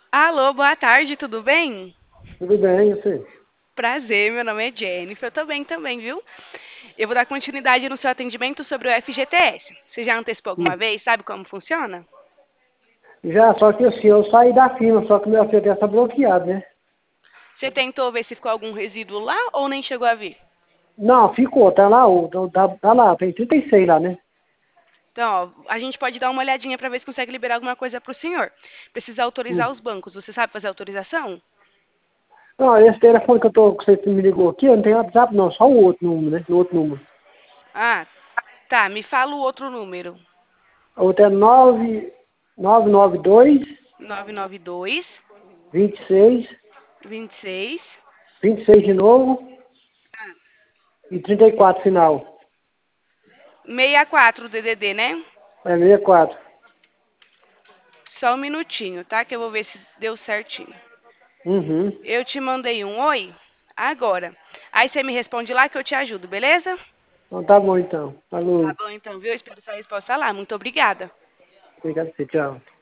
Alô, boa tarde, tudo bem? Tudo bem, você? Prazer, meu nome é Jennifer. Eu tô bem também, viu? Eu vou dar continuidade no seu atendimento sobre o FGTS. Você já antecipou alguma Hum. vez? Sabe como funciona? Já, só que assim, eu saí da firma, só que meu FGTS está bloqueado, né? Você tentou ver se ficou algum resíduo lá ou nem chegou a ver? Não, ficou, tá lá, tá lá, tem 36 lá, né? Então, ó, a gente pode dar uma olhadinha para ver se consegue liberar alguma coisa para o senhor. Precisa autorizar Hum. os bancos. Você sabe fazer autorização? Não, esse telefone que eu tô, que você me ligou aqui, eu não tenho WhatsApp não, só o outro número, né? O outro número. Ah, tá. Me fala o outro número. O outro é 992 992 26 26 26 de novo e 34 final. 64 DDD, né? É 64. Só um minutinho, tá? Que eu vou ver se deu certinho. Uhum. Eu te mandei um oi agora. Aí você me responde lá que eu te ajudo, beleza? Então tá bom então. Tá Falou. bom, então, viu? Eu espero sua resposta lá. Muito obrigada. Obrigado, tchau.